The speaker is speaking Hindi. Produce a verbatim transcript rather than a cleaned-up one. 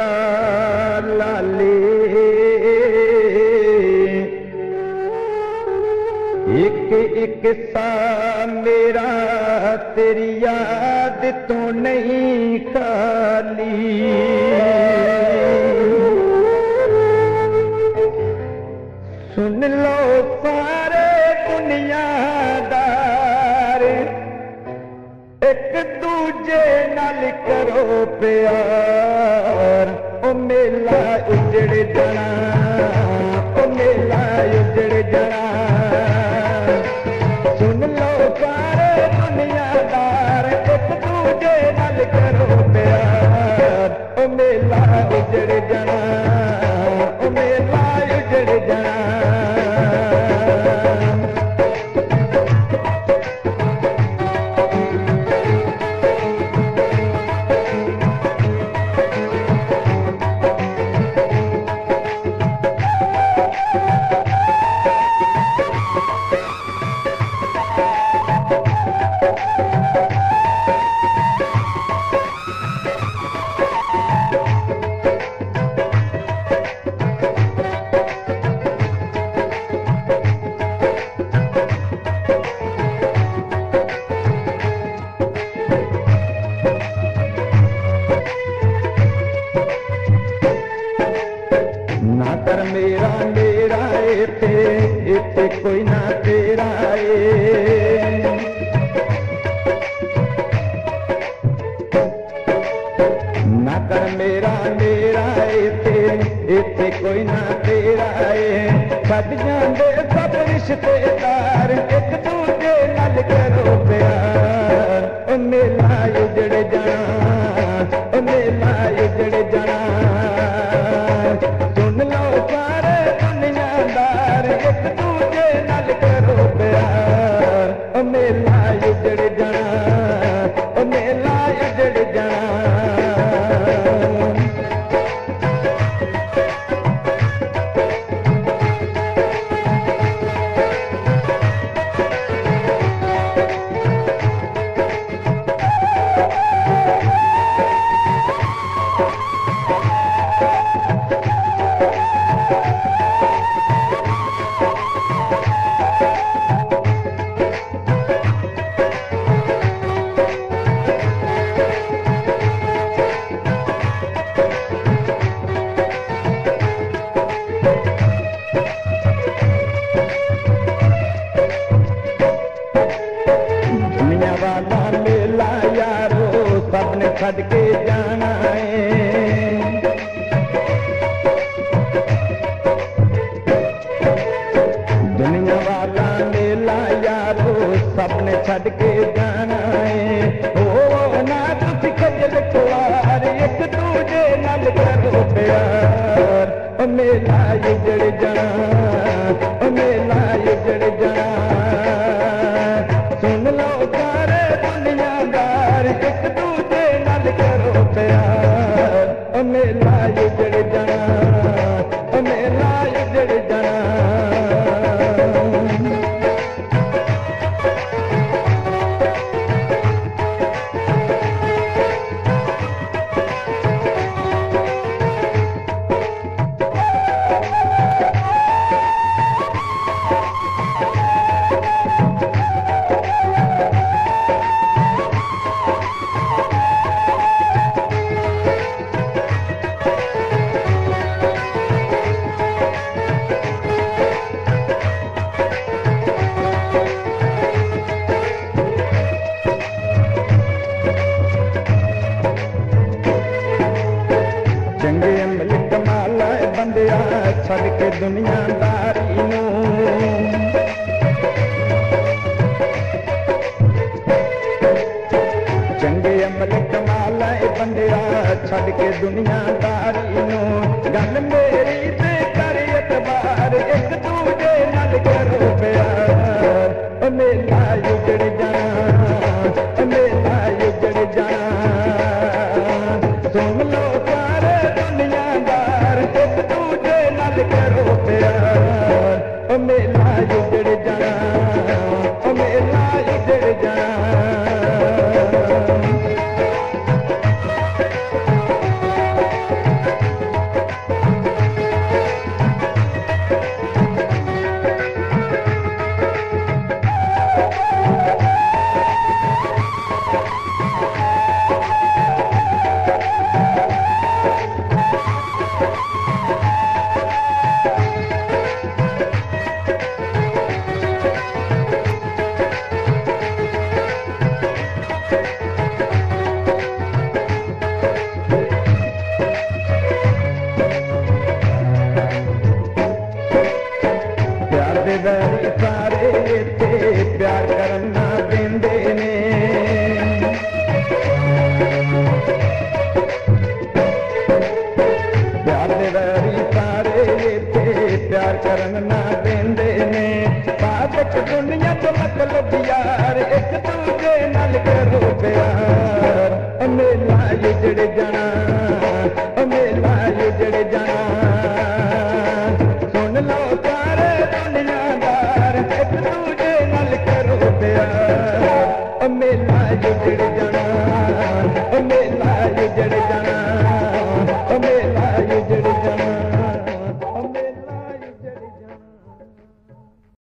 जा लाले एक एक सा मेरा तेरी याद तो नहीं खाली सुन लो सारे दुनियादार एक दूजे नाल करो प्यार ओ मेला उजड़ जाना ओ मेला उजड़ जाना सुन लो सारे दुनियादार एक दूजे नाल करो प्यार ओ मेला उजड़ जाना ओ मेला उजड़ जाना ना कर मेरा मेरा इत्थे इत्थे कोई ना तेरा ए ना कर मेरा मेरा इत्थे इत्थे कोई ना तेरा ए छड्ड जांदे सब रिश्तेदार एक दूजे नाल करो प्यार ओ मेला उजड़ जाना ओ मेला उजड़ जाना सुन लो सारे दुनियादार एक दूजे नाल करो प्यार ओ मेला उजड़ जाना ओ मेला उजड़ जाना छड़ के जाना है दुनिया वाला मेला यारो सबने छड़ के जाना है ओ ना तुझ खजल खुआर एक दूजे नाल करो प्यार ओ मेला उजड़ जाना ओ मेला उजड़ जाना सुन लो सारे दुनियादार एक दूजे नाल करो प्यार ओ मेला उजड़ जाना ओ मेला उजड़ जाना छड़ के दुनियादारी नूं चंगे अमल कमाल बंदिया छड़ के दुनियादारी नूं गल